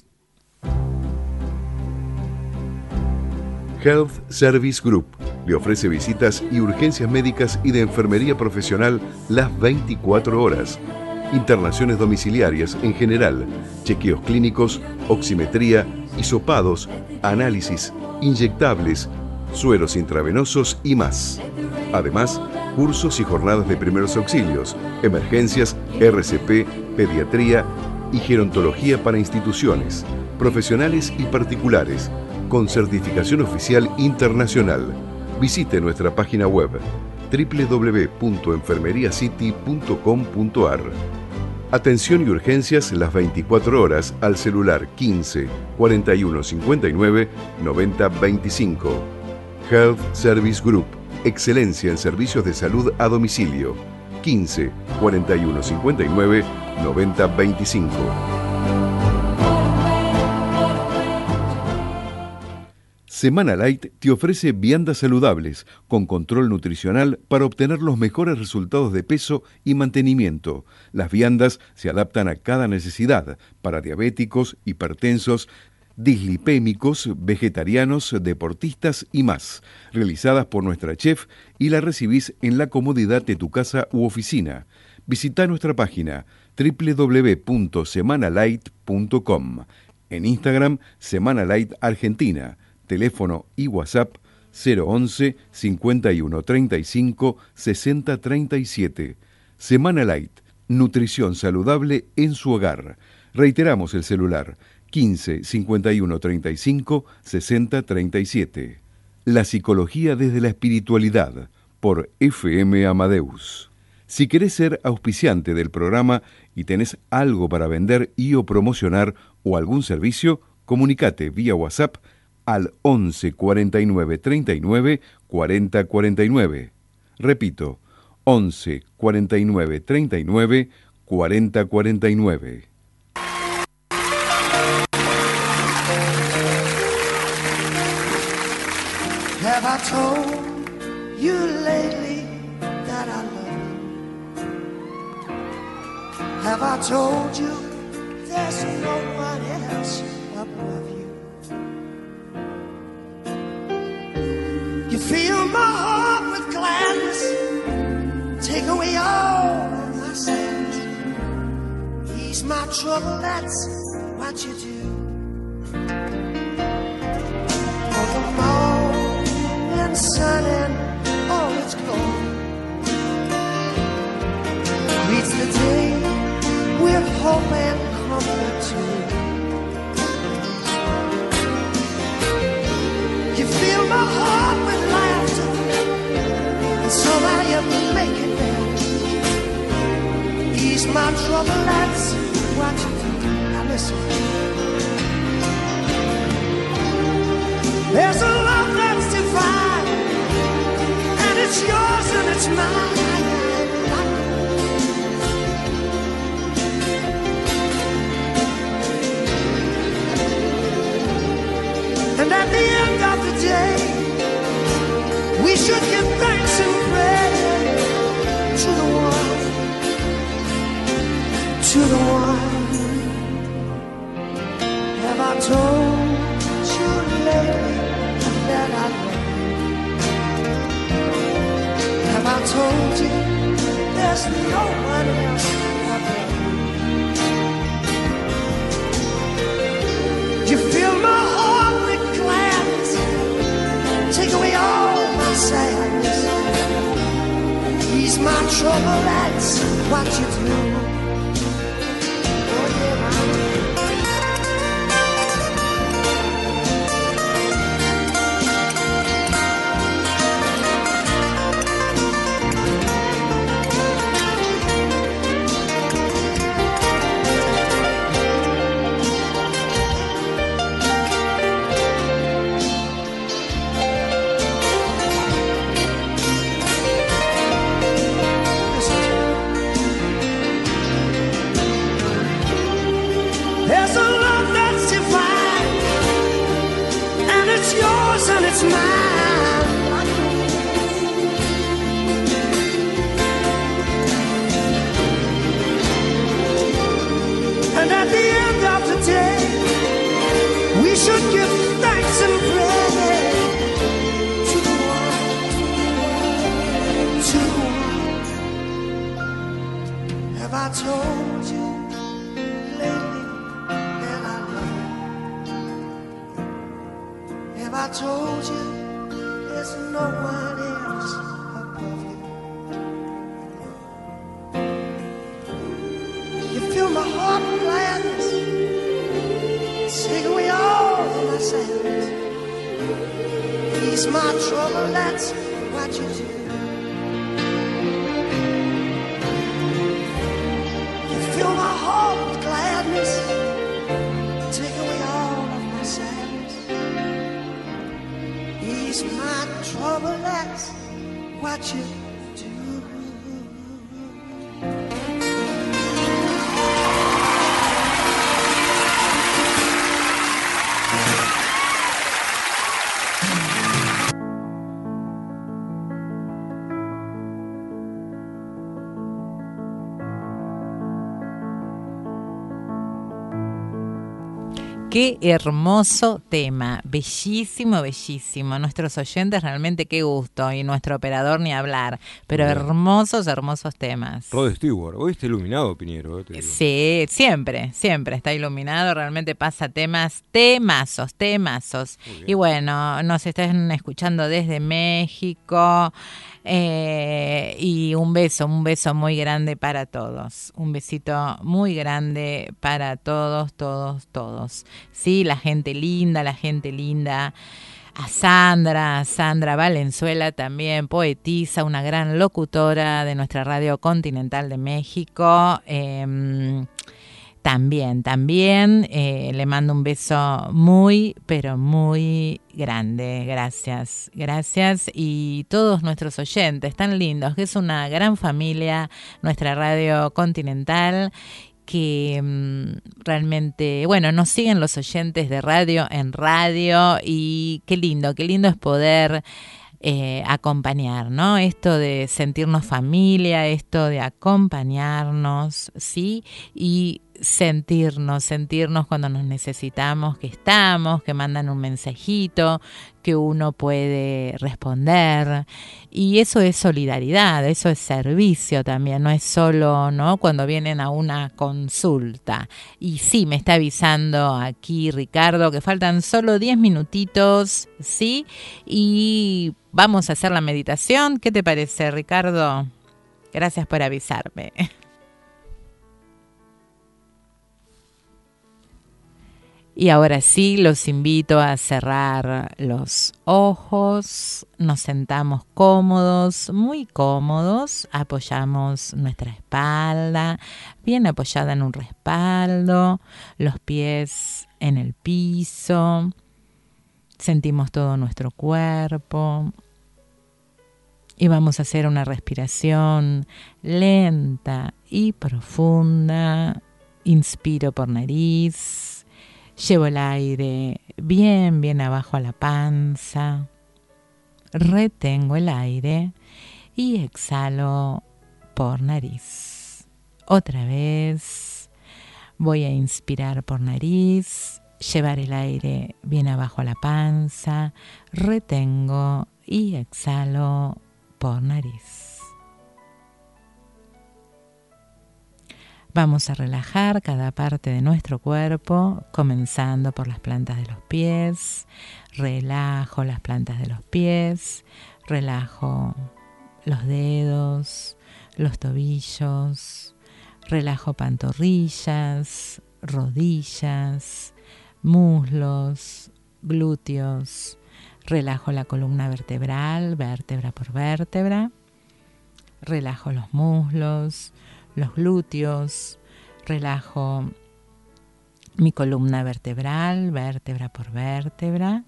Health Service Group le ofrece visitas y urgencias médicas y de enfermería profesional las veinticuatro horas. Internaciones domiciliarias en general, chequeos clínicos, oximetría, hisopados, análisis, inyectables, sueros intravenosos y más. Además, cursos y jornadas de primeros auxilios, emergencias, R C P, pediatría y gerontología para instituciones, profesionales y particulares, con certificación oficial internacional. Visite nuestra página web doble u doble u doble u punto enfermeriacity punto com punto a r. Atención y urgencias las veinticuatro horas al celular quince cuarenta y uno cincuenta y nueve noventa veinticinco. Health Service Group, excelencia en servicios de salud a domicilio. quince cuarenta y uno cincuenta y nueve noventa veinticinco. Semana Light te ofrece viandas saludables con control nutricional para obtener los mejores resultados de peso y mantenimiento. Las viandas se adaptan a cada necesidad para diabéticos, hipertensos, dislipémicos, vegetarianos, deportistas y más, realizadas por nuestra chef y la recibís en la comodidad de tu casa u oficina. Visita nuestra página doble u doble u doble u punto semana light punto com. En Instagram, Semana Light Argentina. Teléfono y WhatsApp cero once, cincuenta y uno treinta y cinco, sesenta treinta y siete. Semana Light, nutrición saludable en su hogar. Reiteramos el celular quince, cincuenta y uno treinta y cinco, sesenta treinta y siete. La psicología desde la espiritualidad, por F M Amadeus. Si querés ser auspiciante del programa y tenés algo para vender y o promocionar o algún servicio, comunicate vía WhatsApp al once, cuarenta y nueve, treinta y nueve, cuarenta, cuarenta y nueve. Repito, once, cuarenta y nueve, treinta y nueve, cuarenta, cuarenta y nueve. Have I told you lately that I love you? Have I told you there's no one else above you? You fill my heart with gladness, take away all of my sadness, ease my trouble, that's what you do. For the morning sun and all its glory greets the day with hope and comfort too. You fill my heart with laughter, and somehow you make it better. Ease my trouble, that's what you do. Now listen. There's a love that's divine, and it's yours and it's mine. And at the end of the day, we should give thanks and praise to the one, to the one. Have I told you lately that I love you? Have I told you there's no one else above you? You fill my heart with gladness, take away all my sadness, ease my trouble, that's what you do. Oh yeah, and it's mine. And at the end of the day, we should give thanks and praise to the one, to the one. Have I told you lately that I love you? Have I told you there's no one else above you? You fill my heart with gladness, take away all of my sadness, ease my trouble, that's what you do. You fill my heart with gladness, take away all of my sadness, ease my trouble, that's what you do. Qué hermoso tema, bellísimo, bellísimo. Nuestros oyentes realmente qué gusto y nuestro operador ni hablar, pero Bien. hermosos, hermosos temas. Rod Stewart, hoy está iluminado, Piñero. Eh, te digo. Sí, siempre, siempre está iluminado, realmente pasa temas, temazos, temazos. Y bueno, nos están escuchando desde México. Eh, y un beso, un beso muy grande para todos, un besito muy grande para todos, todos, todos. Sí, la gente linda, la gente linda. A Sandra, Sandra Valenzuela también, poetisa, una gran locutora de nuestra radio Continental de México. Eh, También, también eh, le mando un beso muy, pero muy grande. Gracias, gracias. Y todos nuestros oyentes tan lindos, que es una gran familia, nuestra radio Continental, que mmm, realmente, bueno, nos siguen los oyentes de radio en radio y qué lindo, qué lindo es poder eh, acompañar, ¿no? Esto de sentirnos familia, esto de acompañarnos, ¿sí? Y sentirnos, sentirnos cuando nos necesitamos, que estamos, que mandan un mensajito, que uno puede responder. Y eso es solidaridad, eso es servicio también, no es solo, ¿no?, cuando vienen a una consulta. Y sí, me está avisando aquí Ricardo que faltan solo diez minutitos, ¿sí? Y vamos a hacer la meditación. ¿Qué te parece, Ricardo? Gracias por avisarme. Y ahora sí, los invito a cerrar los ojos, nos sentamos cómodos, muy cómodos, apoyamos nuestra espalda, bien apoyada en un respaldo, los pies en el piso, sentimos todo nuestro cuerpo y vamos a hacer una respiración lenta y profunda. Inspiro por nariz. Llevo el aire bien, bien abajo a la panza, retengo el aire y exhalo por nariz. Otra vez voy a inspirar por nariz, llevar el aire bien abajo a la panza, retengo y exhalo por nariz. Vamos a relajar cada parte de nuestro cuerpo, comenzando por las plantas de los pies. Relajo las plantas de los pies, relajo los dedos, los tobillos, relajo pantorrillas, rodillas, muslos, glúteos. Relajo la columna vertebral, vértebra por vértebra. Relajo los muslos, los glúteos, relajo mi columna vertebral, vértebra por vértebra.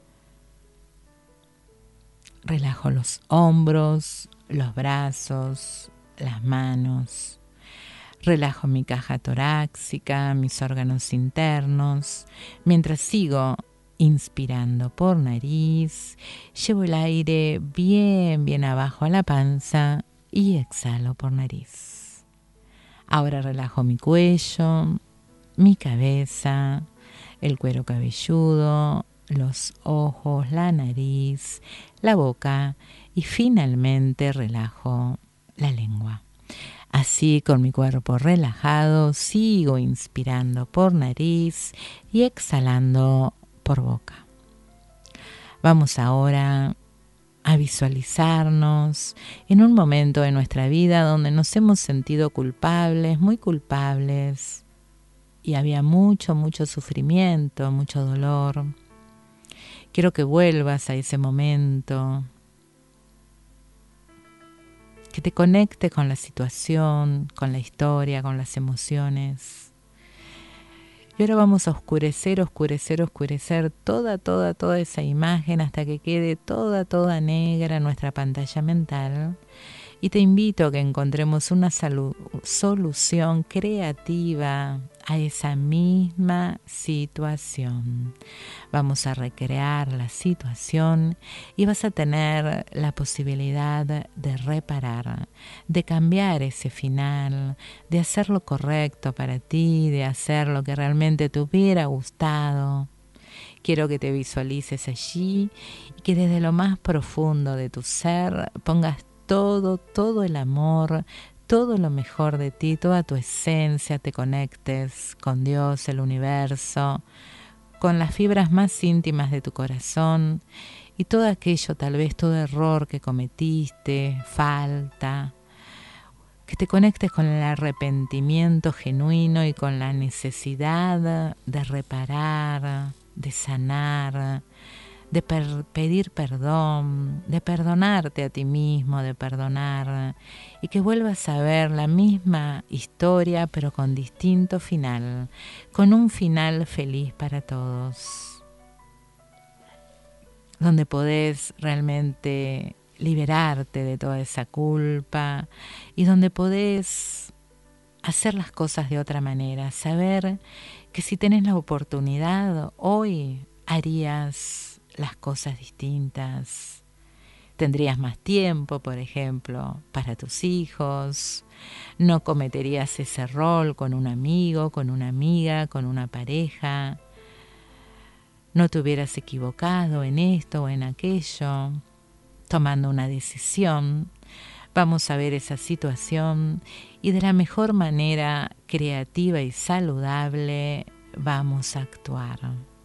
Relajo los hombros, los brazos, las manos. Relajo mi caja torácica, mis órganos internos. Mientras sigo inspirando por nariz, llevo el aire bien, bien abajo a la panza y exhalo por nariz. Ahora relajo mi cuello, mi cabeza, el cuero cabelludo, los ojos, la nariz, la boca y finalmente relajo la lengua. Así, con mi cuerpo relajado, sigo inspirando por nariz y exhalando por boca. Vamos ahora a visualizarnos en un momento de nuestra vida donde nos hemos sentido culpables, muy culpables, y había mucho, mucho sufrimiento, mucho dolor. Quiero que vuelvas a ese momento, que te conecte con la situación, con la historia, con las emociones. Y ahora vamos a oscurecer, oscurecer, oscurecer toda, toda, toda esa imagen hasta que quede toda, toda negra en nuestra pantalla mental. y te invito a que encontremos una salu- solución creativa a esa misma situación. Vamos a recrear la situación y vas a tener la posibilidad de reparar, de cambiar ese final, de hacer lo correcto para ti, de hacer lo que realmente te hubiera gustado. Quiero que te visualices allí y que desde lo más profundo de tu ser pongas todo, todo el amor, todo lo mejor de ti, toda tu esencia, te conectes con Dios, el universo, con las fibras más íntimas de tu corazón y todo aquello, tal vez todo error que cometiste, falta, que te conectes con el arrepentimiento genuino y con la necesidad de reparar, de sanar, de per- pedir perdón, de perdonarte a ti mismo, de perdonar, y que vuelvas a ver la misma historia pero con distinto final, con un final feliz para todos, donde podés realmente liberarte de toda esa culpa y donde podés hacer las cosas de otra manera, saber que si tenés la oportunidad hoy harías las cosas distintas. Tendrías más tiempo, por ejemplo, para tus hijos. No cometerías ese rol con un amigo, con una amiga, con una pareja. No te hubieras equivocado en esto o en aquello, tomando una decisión. Vamos a ver esa situación y de la mejor manera creativa y saludable vamos a actuar.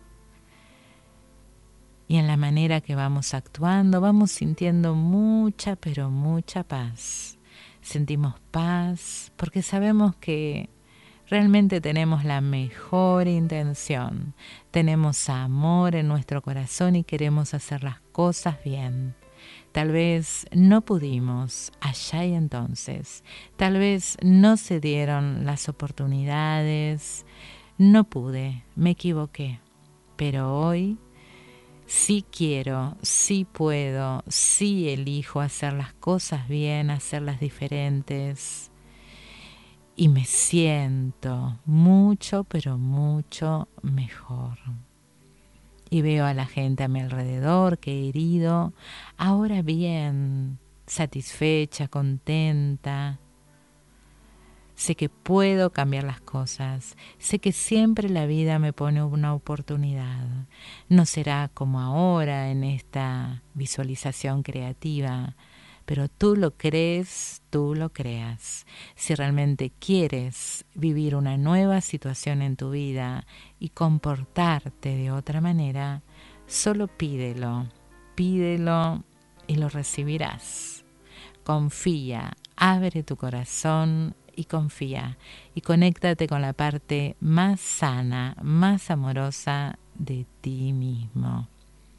Y en la manera que vamos actuando, vamos sintiendo mucha, pero mucha paz. Sentimos paz porque sabemos que realmente tenemos la mejor intención. Tenemos amor en nuestro corazón y queremos hacer las cosas bien. Tal vez no pudimos allá y entonces. Tal vez no se dieron las oportunidades. No pude, me equivoqué. Pero hoy sí quiero, sí puedo, sí elijo hacer las cosas bien, hacerlas diferentes. Y me siento mucho, pero mucho mejor. Y veo a la gente a mi alrededor que he herido, ahora bien, satisfecha, contenta. Sé que puedo cambiar las cosas. Sé que siempre la vida me pone una oportunidad. No será como ahora en esta visualización creativa, pero tú lo crees, tú lo creas. Si realmente quieres vivir una nueva situación en tu vida y comportarte de otra manera, solo pídelo, pídelo y lo recibirás. Confía, abre tu corazón y confía y conéctate con la parte más sana, más amorosa de ti mismo.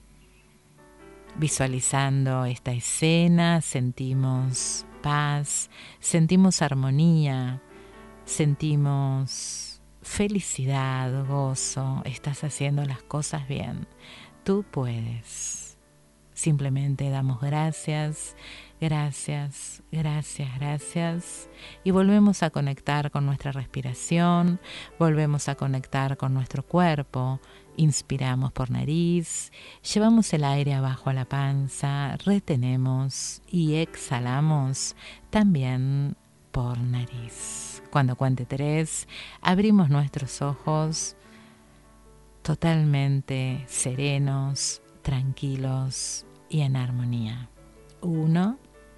Visualizando esta escena, sentimos paz, sentimos armonía, sentimos felicidad, gozo, estás haciendo las cosas bien. Tú puedes. Simplemente damos gracias, gracias, gracias, gracias y volvemos a conectar con nuestra respiración, volvemos a conectar con nuestro cuerpo. Inspiramos por nariz, llevamos el aire abajo a la panza, retenemos y exhalamos también por nariz. Cuando cuente tres, abrimos nuestros ojos totalmente serenos, tranquilos y en armonía. Uno,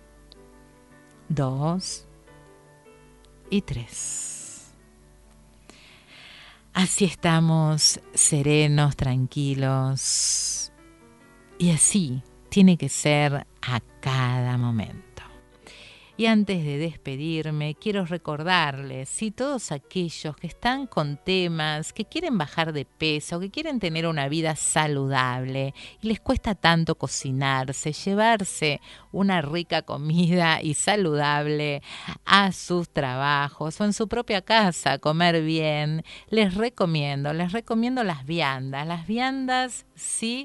dos y tres. Así estamos, serenos, tranquilos. Y así tiene que ser a cada momento. Y antes de despedirme, quiero recordarles, si todos aquellos que están con temas, que quieren bajar de peso, que quieren tener una vida saludable y les cuesta tanto cocinarse, llevarse una rica comida y saludable a sus trabajos o en su propia casa, comer bien, les recomiendo, les recomiendo las viandas. Las viandas ¿sí?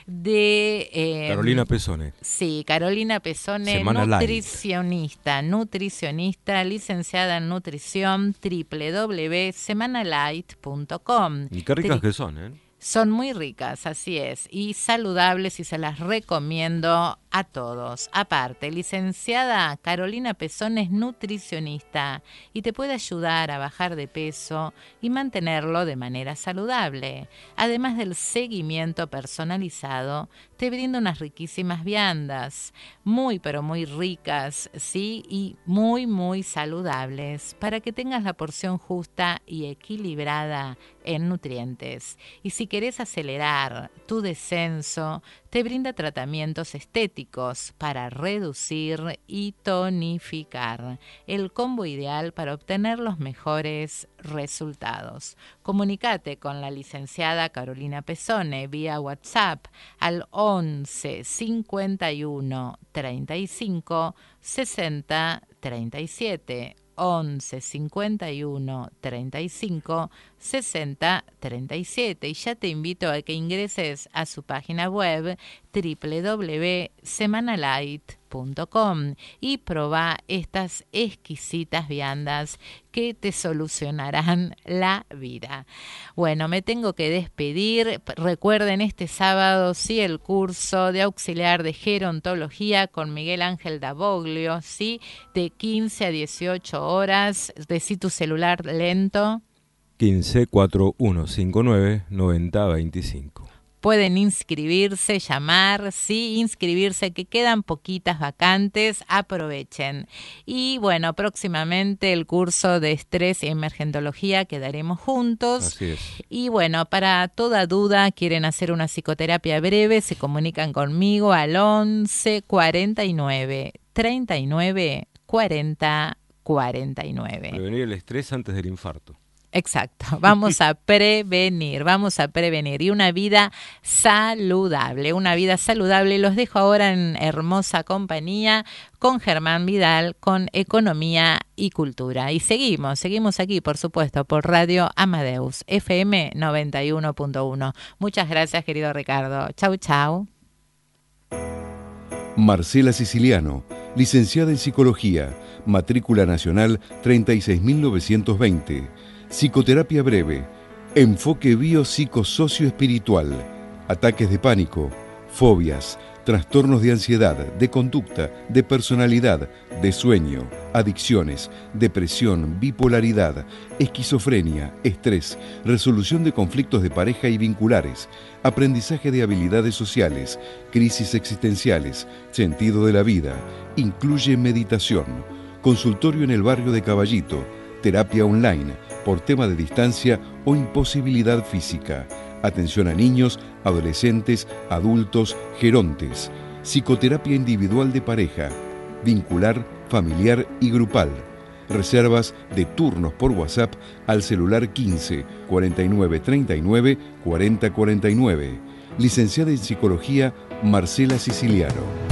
De eh, Carolina Pesone. Sí, Carolina Pesone, Semana nutricionista, Light. nutricionista, licenciada en nutrición, doble u doble u doble u punto semana light punto com. Y qué ricas Tri- que son, ¿eh? Son muy ricas, así es, y saludables, y se las recomiendo a todos. Aparte, licenciada Carolina Pesone es nutricionista y te puede ayudar a bajar de peso y mantenerlo de manera saludable. Además del seguimiento personalizado, te brinda unas riquísimas viandas, muy pero muy ricas, sí, y muy muy saludables, para que tengas la porción justa y equilibrada en nutrientes. Y si querés acelerar tu descenso, te brinda tratamientos estéticos para reducir y tonificar, el combo ideal para obtener los mejores resultados. Comunicate con la licenciada Carolina Pesone vía WhatsApp al once cincuenta y uno treinta y cinco sesenta treinta y siete. once cincuenta y uno treinta y cinco sesenta treinta y siete, y ya te invito a que ingreses a su página web doble u doble u doble u punto semana light punto com y probá estas exquisitas viandas que te solucionarán la vida. Bueno, me tengo que despedir. Recuerden este sábado sí el curso de auxiliar de gerontología con Miguel Ángel Davoglio, sí, de quince a dieciocho horas. Decí tu celular lento. quince cuatro uno cinco nueve noventa veinticinco. Pueden inscribirse, llamar, sí, inscribirse, que quedan poquitas vacantes, aprovechen. Y bueno, próximamente el curso de estrés y emergentología que daremos juntos. Así es. Y bueno, para toda duda, quieren hacer una psicoterapia breve, se comunican conmigo al once cuarenta y nueve treinta y nueve cuarenta cuarenta y nueve. Prevenir el estrés antes del infarto. Exacto, vamos a prevenir, vamos a prevenir. Y una vida saludable, una vida saludable. Los dejo ahora en hermosa compañía con Germán Vidal, con Economía y Cultura. Y seguimos, seguimos aquí, por supuesto, por Radio Amadeus, F M noventa y uno punto uno. Muchas gracias, querido Ricardo. Chau, chau. Marcela Siciliano, licenciada en Psicología, matrícula nacional treinta y seis mil novecientos veinte. Psicoterapia breve, enfoque biopsicosocioespiritual, ataques de pánico, fobias, trastornos de ansiedad, de conducta, de personalidad, de sueño, adicciones, depresión, bipolaridad, esquizofrenia, estrés, resolución de conflictos de pareja y vinculares, aprendizaje de habilidades sociales, crisis existenciales, sentido de la vida, incluye meditación, consultorio en el barrio de Caballito, terapia online, por tema de distancia o imposibilidad física, atención a niños, adolescentes, adultos, gerontes, psicoterapia individual de pareja, vincular, familiar y grupal, reservas de turnos por WhatsApp al celular quince cuarenta y nueve treinta y nueve cuarenta cuarenta y nueve. Licenciada en Psicología, Marcela Siciliano.